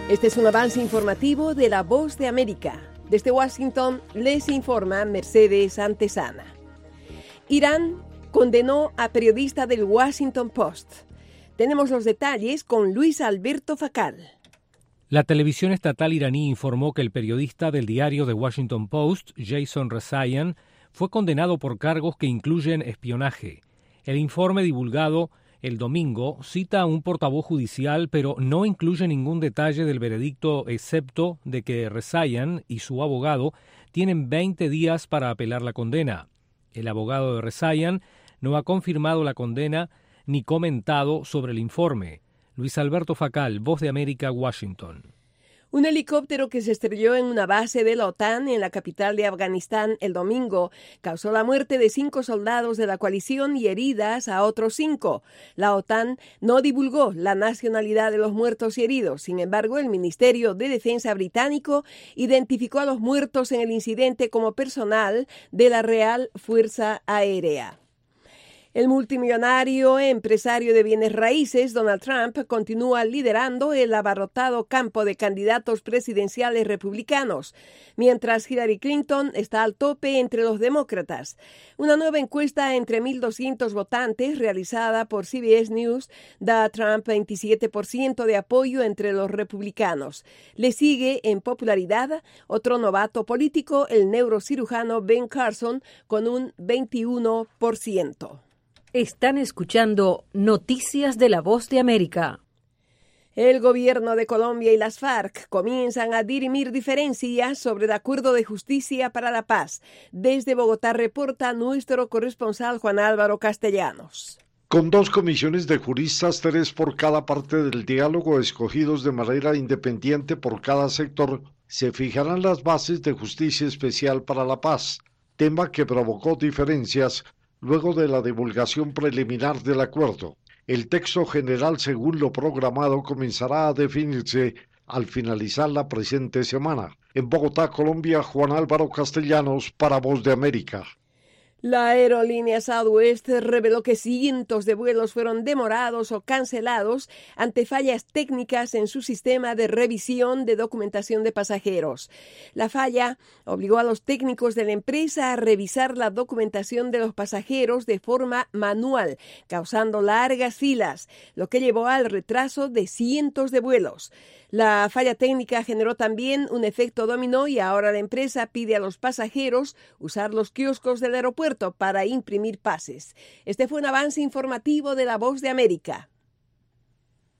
Este es un avance informativo de La Voz de América. Desde Washington les informa Mercedes Antesana. Irán condenó a periodista del Washington Post. Tenemos los detalles con Luis Alberto Facal. La televisión estatal iraní informó que el periodista del diario The Washington Post, Jason Rezaian, fue condenado por cargos que incluyen espionaje. El informe divulgado el domingo cita a un portavoz judicial, pero no incluye ningún detalle del veredicto, excepto de que Rezaian y su abogado tienen 20 días para apelar la condena. El abogado de Rezaian no ha confirmado la condena ni comentado sobre el informe. Luis Alberto Facal, Voz de América, Washington. Un helicóptero que se estrelló en una base de la OTAN en la capital de Afganistán el domingo causó la muerte de 5 soldados de la coalición y heridas a otros 5. La OTAN no divulgó la nacionalidad de los muertos y heridos. Sin embargo, el Ministerio de Defensa británico identificó a los muertos en el incidente como personal de la Real Fuerza Aérea. El multimillonario empresario de bienes raíces, Donald Trump, continúa liderando el abarrotado campo de candidatos presidenciales republicanos, mientras Hillary Clinton está al tope entre los demócratas. Una nueva encuesta entre 1.200 votantes realizada por CBS News da a Trump 27% de apoyo entre los republicanos. Le sigue en popularidad otro novato político, el neurocirujano Ben Carson, con un 21%. Están escuchando Noticias de La Voz de América. El gobierno de Colombia y las FARC comienzan a dirimir diferencias sobre el acuerdo de justicia para la paz. Desde Bogotá reporta nuestro corresponsal Juan Álvaro Castellanos. Con 2 comisiones de juristas, 3 por cada parte del diálogo, escogidos de manera independiente por cada sector, se fijarán las bases de justicia especial para la paz, tema que provocó diferencias luego de la divulgación preliminar del acuerdo. El texto general, según lo programado, comenzará a definirse al finalizar la presente semana. En Bogotá, Colombia, Juan Álvaro Castellanos, para Voz de América. La aerolínea Southwest reveló que cientos de vuelos fueron demorados o cancelados ante fallas técnicas en su sistema de revisión de documentación de pasajeros. La falla obligó a los técnicos de la empresa a revisar la documentación de los pasajeros de forma manual, causando largas filas, lo que llevó al retraso de cientos de vuelos. La falla técnica generó también un efecto dominó y ahora la empresa pide a los pasajeros usar los kioscos del aeropuerto para imprimir pases. Este fue un avance informativo de La Voz de América.